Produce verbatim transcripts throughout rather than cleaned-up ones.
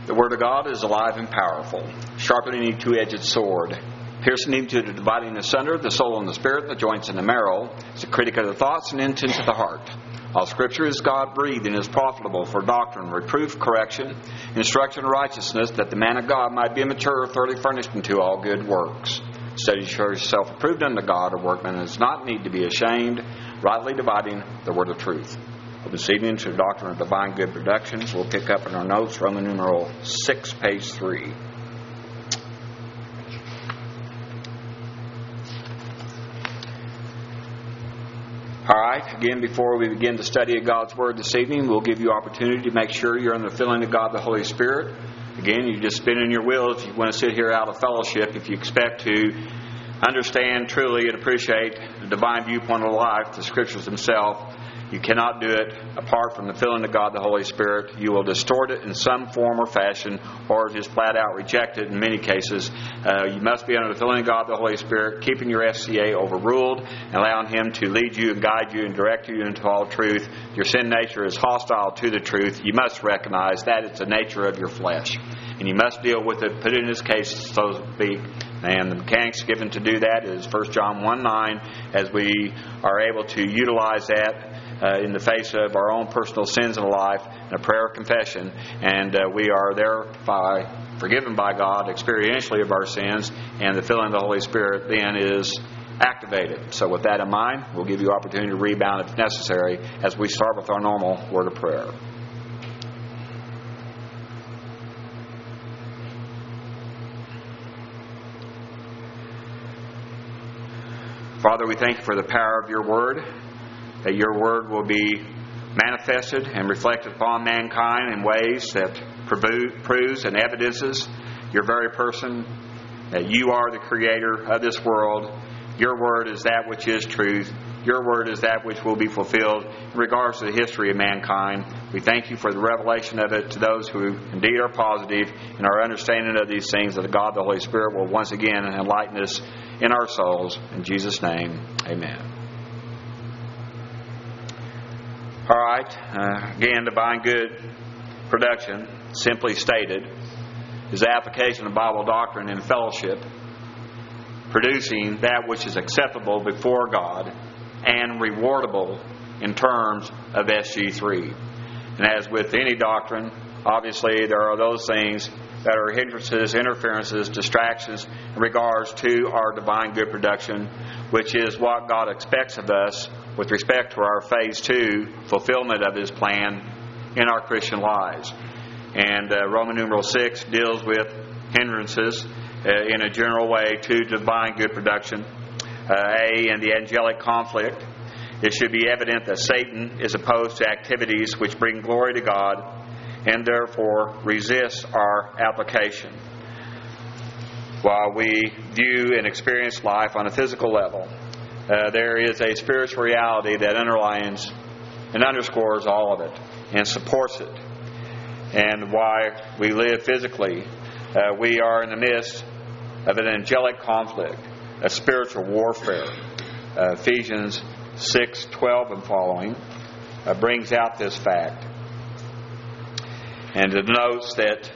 The Word of God is alive and powerful, sharper than any two-edged sword, piercing even to the dividing asunder of the soul and the spirit, the joints and the marrow. It's a critic of the thoughts and intents of the heart. All Scripture is God-breathed and is profitable for doctrine, reproof, correction, instruction in righteousness, that the man of God might be mature, thoroughly furnished unto all good works. Study to show yourself approved unto God, a workman that does not need to be ashamed, rightly dividing the word of truth. Well, this evening, to the Doctrine of Divine Good Productions, we'll pick up in our notes, Roman numeral six, page three. All right, again, before we begin to study God's Word this evening, we'll give you opportunity to make sure you're under the filling of God the Holy Spirit. Again, you just spin in your will if you want to sit here out of fellowship, if you expect to understand truly and appreciate the divine viewpoint of life, the Scriptures themselves. You cannot do it apart from the filling of God the Holy Spirit. You will distort it in some form or fashion, or just flat out reject it in many cases. Uh, you must be under the filling of God the Holy Spirit, keeping your F C A overruled, and allowing Him to lead you and guide you and direct you into all truth. Your sin nature is hostile to the truth. You must recognize that it's the nature of your flesh, and you must deal with it, put it in His case, so to speak. And the mechanics given to do that is First John one nine, as we are able to utilize that Uh, in the face of our own personal sins in life, and a prayer of confession, and uh, we are thereby forgiven by God experientially of our sins, and the filling of the Holy Spirit then is activated. So with that in mind, we'll give you opportunity to rebound if necessary as we start with our normal word of prayer. Father, we thank you for the power of your word, that your word will be manifested and reflected upon mankind in ways that proves and evidences your very person, that you are the creator of this world. Your word is that which is truth. Your word is that which will be fulfilled in regards to the history of mankind. We thank you for the revelation of it to those who indeed are positive in our understanding of these things, that the God, the Holy Spirit, will once again enlighten us in our souls. In Jesus' name, amen. All right, uh, again, divine good production, simply stated, is the application of Bible doctrine in fellowship, producing that which is acceptable before God and rewardable in terms of S G three. And as with any doctrine, obviously there are those things that are hindrances, interferences, distractions in regards to our divine good production, which is what God expects of us with respect to our phase two fulfillment of His plan in our Christian lives. And uh, Roman numeral six deals with hindrances uh, in a general way to divine good production. Uh, A, in the angelic conflict, it should be evident that Satan is opposed to activities which bring glory to God and therefore resists our application. While we view and experience life on a physical level, Uh, there is a spiritual reality that underlines and underscores all of it and supports it. And why we live physically, uh, we are in the midst of an angelic conflict, a spiritual warfare. Uh, Ephesians six twelve and following uh, brings out this fact, and it denotes that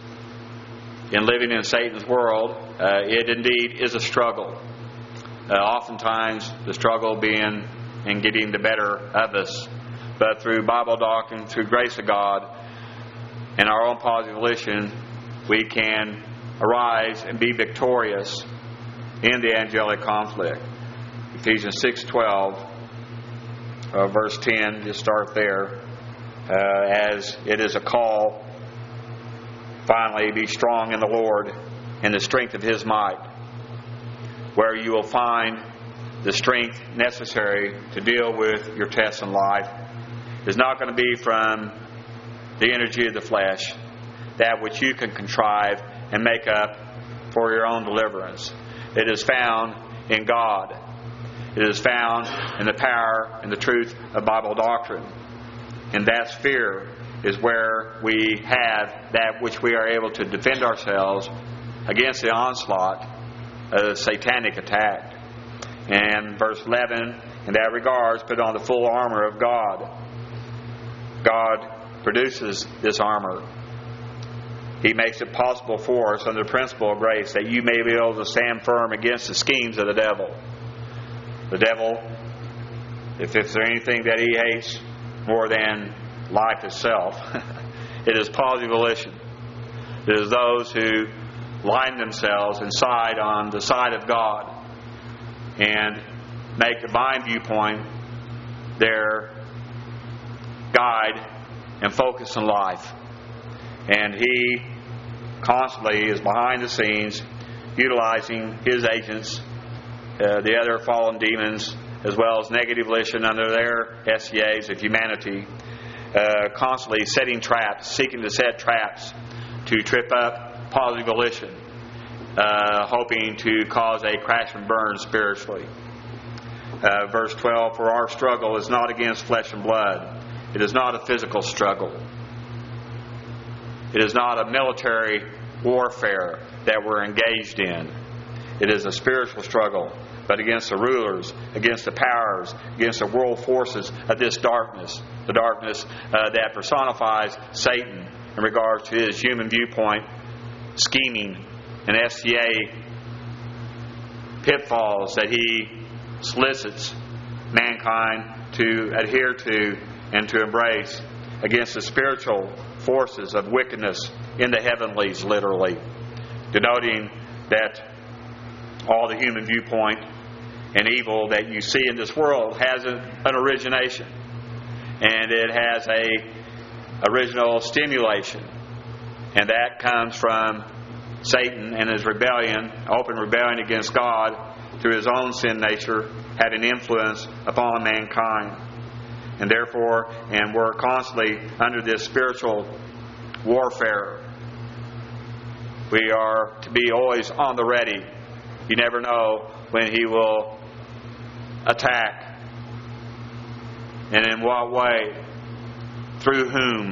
in living in Satan's world, uh, it indeed is a struggle. Uh, oftentimes the struggle being in getting the better of us. But through Bible doctrine, through grace of God, and our own positive volition, we can arise and be victorious in the angelic conflict. Ephesians six twelve, uh, verse ten, just start there. Uh, as it is a call, finally, be strong in the Lord and the strength of His might, where you will find the strength necessary to deal with your tests in life is not going to be from the energy of the flesh, that which you can contrive and make up for your own deliverance. It is found in God. It is found in the power and the truth of Bible doctrine. In that sphere is where we have that which we are able to defend ourselves against the onslaught a satanic attack. And verse eleven, in that regards, put on the full armor of God. God produces this armor. He makes it possible for us under the principle of grace that you may be able to stand firm against the schemes of the devil. The devil, if there's anything that he hates more than life itself, it is positive volition. It is those who line themselves inside on the side of God and make divine viewpoint their guide and focus in life. And he constantly is behind the scenes utilizing his agents, uh, the other fallen demons, as well as negative volition under their S C As of humanity, uh, constantly setting traps, seeking to set traps to trip up positive volition, uh, hoping to cause a crash and burn spiritually. Uh, verse twelve, for our struggle is not against flesh and blood. It is not a physical struggle. It is not a military warfare that we're engaged in. It is a spiritual struggle, but against the rulers, against the powers, against the world forces of this darkness, the darkness uh, that personifies Satan in regards to his human viewpoint, scheming, and S C A pitfalls that he solicits mankind to adhere to and to embrace against the spiritual forces of wickedness in the heavenlies, literally, denoting that all the human viewpoint and evil that you see in this world has an, an origination, and it has a original stimulation, and that comes from Satan and his rebellion, open rebellion against God through his own sin nature, having influence upon mankind. And therefore, and we're constantly under this spiritual warfare. We are to be always on the ready. You never know when he will attack, and in what way, through whom.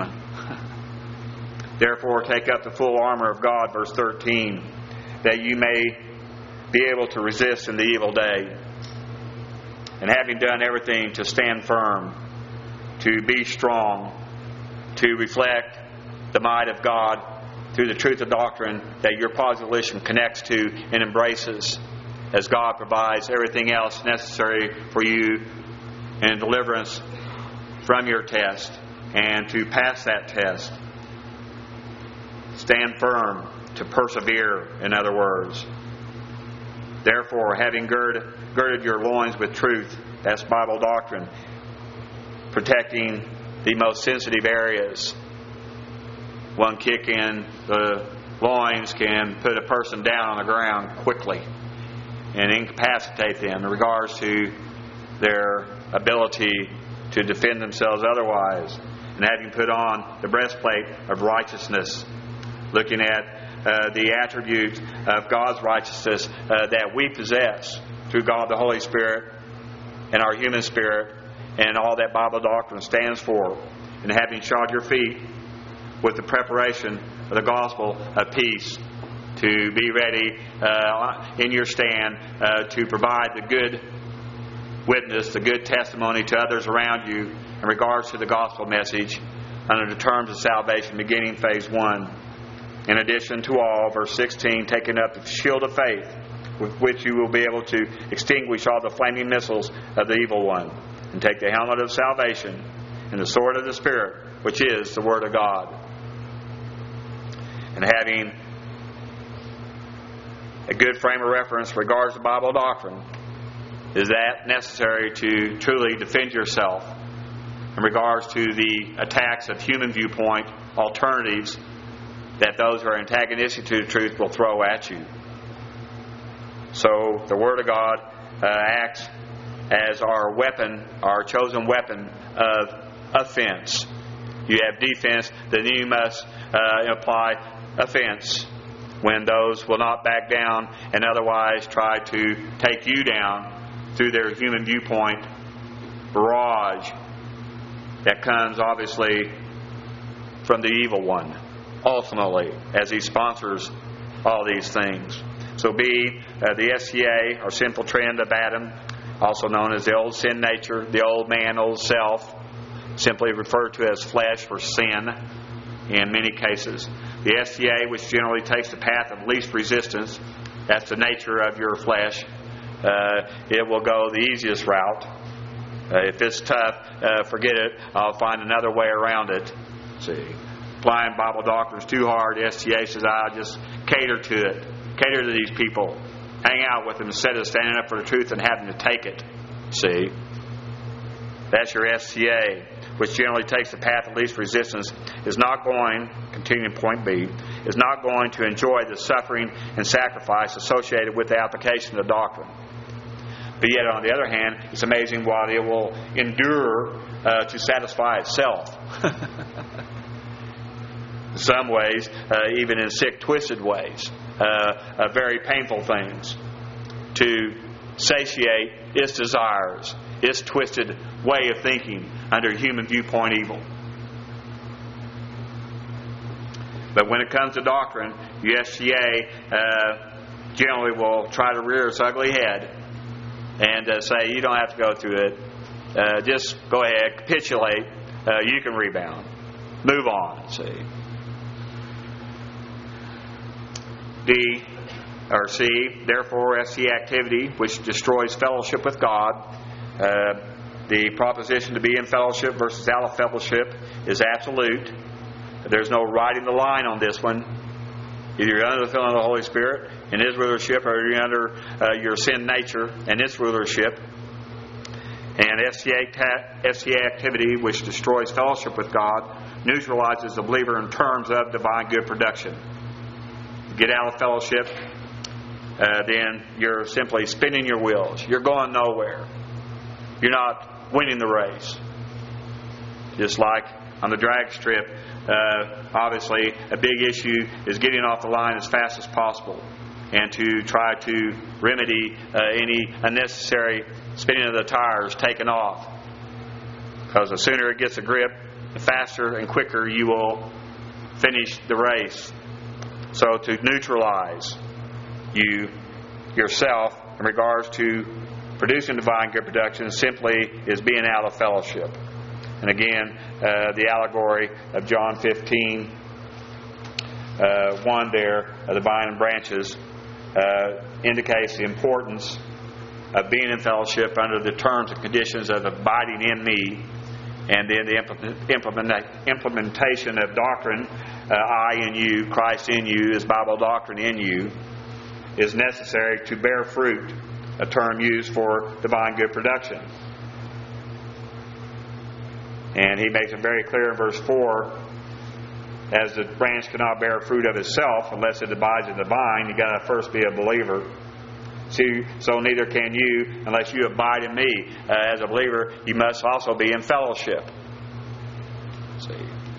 Therefore, take up the full armor of God, verse thirteen, that you may be able to resist in the evil day, and having done everything, to stand firm, to be strong, to reflect the might of God through the truth of doctrine that your positive volition connects to and embraces, as God provides everything else necessary for you in deliverance from your test, and to pass that test. Stand firm, to persevere, in other words. Therefore, having gird, girded your loins with truth, that's Bible doctrine, protecting the most sensitive areas. One kick in the loins can put a person down on the ground quickly and incapacitate them in regards to their ability to defend themselves otherwise. And having put on the breastplate of righteousness, looking at uh, the attribute of God's righteousness uh, that we possess through God the Holy Spirit and our human spirit, and all that Bible doctrine stands for, and having shod your feet with the preparation of the gospel of peace, to be ready uh, in your stand uh, to provide the good witness, the good testimony to others around you in regards to the gospel message under the terms of salvation, beginning phase one. In addition to all, verse sixteen, taking up the shield of faith, with which you will be able to extinguish all the flaming missiles of the evil one, and take the helmet of salvation and the sword of the Spirit, which is the Word of God. And having a good frame of reference regards to Bible doctrine, is that necessary to truly defend yourself in regards to the attacks of human viewpoint alternatives that those who are antagonistic to the truth will throw at you. So the Word of God uh, acts as our weapon, our chosen weapon of offense. You have defense, then you must uh, apply offense when those will not back down and otherwise try to take you down through their human viewpoint barrage that comes obviously from the evil one, ultimately, as he sponsors all these things. So be uh, the S C A, or sinful trend of Adam, also known as the old sin nature, the old man, old self, simply referred to as flesh or sin, in many cases. The S T A, which generally takes the path of least resistance, that's the nature of your flesh. Uh, it will go the easiest route. Uh, if it's tough, uh, forget it. I'll find another way around it. See, applying Bible doctrine is too hard. The S T A says, I'll just cater to it. Cater to these people. Hang out with them instead of standing up for the truth and having to take it. See, that's your S T A, which generally takes the path of least resistance, is not going, continuing point B, is not going to enjoy the suffering and sacrifice associated with the application of the doctrine. But yet, on the other hand, it's amazing what it will endure uh, to satisfy itself. In some ways, uh, even in sick, twisted ways, uh, uh, very painful things, to satiate its desires, its twisted way of thinking under human viewpoint evil. But when it comes to doctrine, the S T A uh, generally will try to rear its ugly head and uh, say, you don't have to go through it. Uh, just go ahead, capitulate. Uh, you can rebound. Move on, see. D or C, therefore, S T A activity which destroys fellowship with God. Uh, the proposition to be in fellowship versus out of fellowship is absolute. There's no riding the line on this one. Either you're under the filling of the Holy Spirit and His rulership, or you're under uh, your sin nature and its rulership. And S T A, ta- S T A activity which destroys fellowship with God neutralizes the believer in terms of divine good production. Get out of fellowship, uh, then you're simply spinning your wheels. You're going nowhere. You're not winning the race. Just like on the drag strip, uh, obviously a big issue is getting off the line as fast as possible and to try to remedy uh, any unnecessary spinning of the tires taken off. Because the sooner it gets a grip, the faster and quicker you will finish the race. So to neutralize you yourself in regards to producing divine good production simply is being out of fellowship. And again, uh, the allegory of John fifteen, uh, one there, of the vine and branches, uh, indicates the importance of being in fellowship under the terms and conditions of abiding in me. And then the implement, implementation of doctrine, uh, I in you, Christ in you, is Bible doctrine in you, is necessary to bear fruit, a term used for divine good production. And he makes it very clear in verse four, as the branch cannot bear fruit of itself unless it abides in the vine, you've got to first be a believer. See, so neither can you unless you abide in me. Uh, as a believer, you must also be in fellowship. See.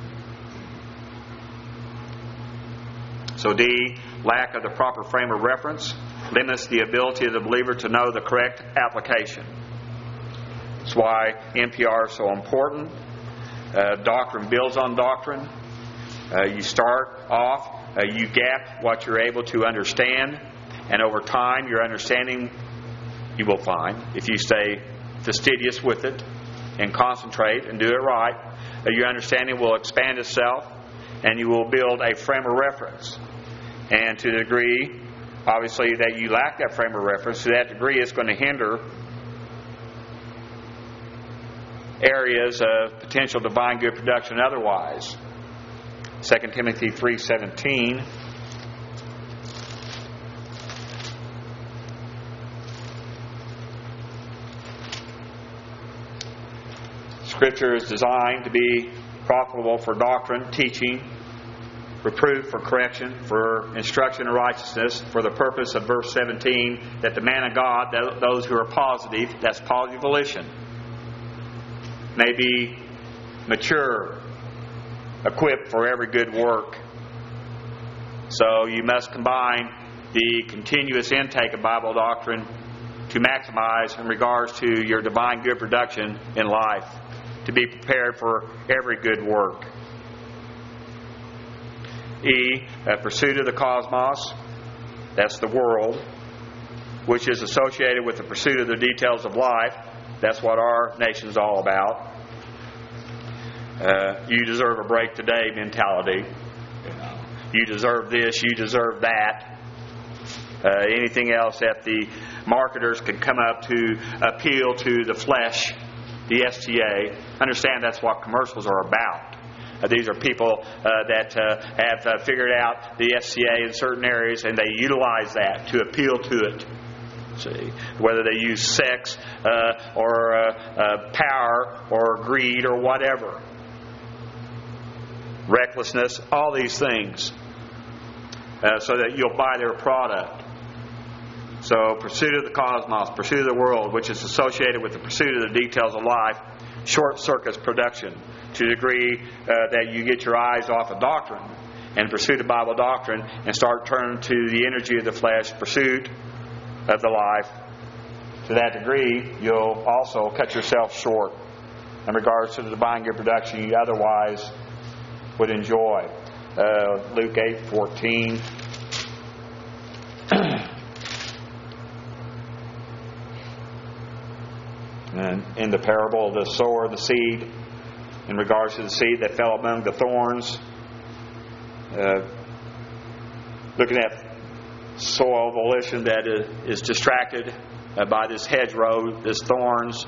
So D, lack of the proper frame of reference limits the ability of the believer to know the correct application. That's why N P R is so important. Uh, doctrine builds on doctrine. Uh, you start off, uh, you gap what you're able to understand. And over time, your understanding, you will find, if you stay fastidious with it and concentrate and do it right, your understanding will expand itself and you will build a frame of reference. And to the degree, obviously, that you lack that frame of reference, to that degree it's going to hinder areas of potential divine good production otherwise. Second Timothy three seventeen. Scripture is designed to be profitable for doctrine, teaching, reproof, for correction, for instruction in righteousness, for the purpose of verse seventeen, that the man of God, those who are positive, that's positive volition, may be mature, equipped for every good work. So you must combine the continuous intake of Bible doctrine to maximize in regards to your divine good production in life, to be prepared for every good work. E, a pursuit of the cosmos, that's the world, which is associated with the pursuit of the details of life. That's what our nation's all about. uh, you deserve a break today mentality. You deserve this, you deserve that. Uh, anything else that the marketers can come up to appeal to the flesh, the S T A. Understand that's what commercials are about. Uh, these are people uh, that uh, have uh, figured out the S T A in certain areas, and they utilize that to appeal to it. See, whether they use sex uh, or uh, uh, power or greed or whatever, recklessness, all these things, uh, so that you'll buy their product. So, pursuit of the cosmos, pursuit of the world, which is associated with the pursuit of the details of life, short circuits production to the degree uh, that you get your eyes off of doctrine and pursuit of Bible doctrine and start turning to the energy of the flesh, pursuit of the life. To that degree, you'll also cut yourself short in regards to the divine good production you otherwise would enjoy. Uh, Luke eight fourteen. And in the parable of the sower and the seed, in regards to the seed that fell among the thorns, uh, looking at soil volition that is distracted uh, by this hedgerow, this thorns.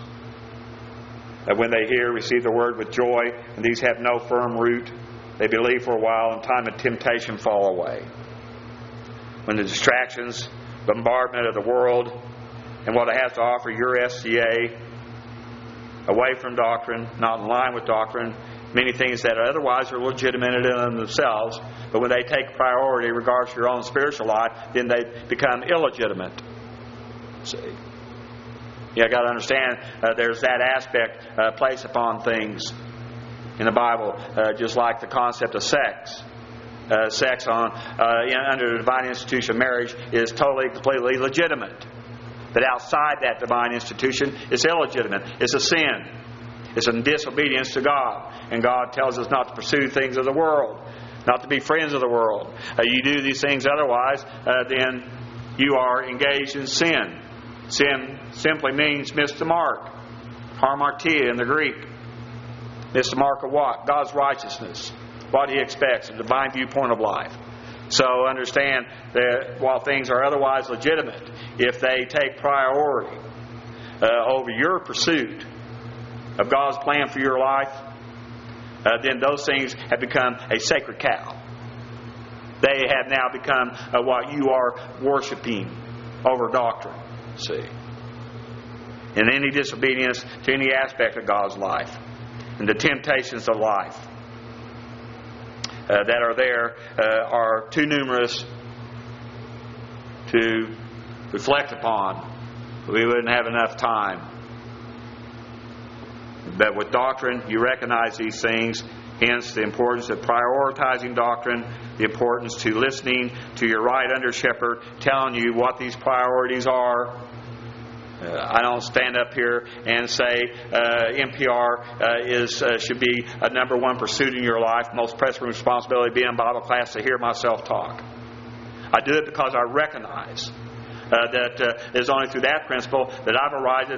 Uh, when they hear, receive the word with joy, and these have no firm root. They believe for a while, and time of temptation fall away. When the distractions, bombardment of the world, and what it has to offer your S T A, away from doctrine, not in line with doctrine, many things that otherwise are legitimate in themselves, but when they take priority in regards to your own spiritual life, then they become illegitimate. See? You got to understand uh, there's that aspect uh, placed upon things in the Bible, uh, just like the concept of sex. Uh, sex on uh, in, under the divine institution of marriage is totally, completely legitimate. But outside that divine institution, it's illegitimate. It's a sin. It's a disobedience to God. And God tells us not to pursue things of the world, not to be friends of the world. Uh, you do these things otherwise, uh, then you are engaged in sin. Sin simply means miss the mark. Hamartia in the Greek. Miss the mark of what? God's righteousness. What He expects, a divine viewpoint of life. So understand that while things are otherwise legitimate, if they take priority uh, over your pursuit of God's plan for your life, uh, then those things have become a sacred cow. They have now become uh, what you are worshiping over doctrine. See, in any disobedience to any aspect of God's life and the temptations of life Uh, that are there uh, are too numerous to reflect upon. We wouldn't have enough time. But with doctrine, you recognize these things. Hence, the importance of prioritizing doctrine, the importance to listening to your right under shepherd, telling you what these priorities are. Uh, I don't stand up here and say uh, N P R uh, is uh, should be a number one pursuit in your life. Most pressing responsibility being in Bible class to hear myself talk. I do it because I recognize uh, that uh, it's only through that principle that I've arrived at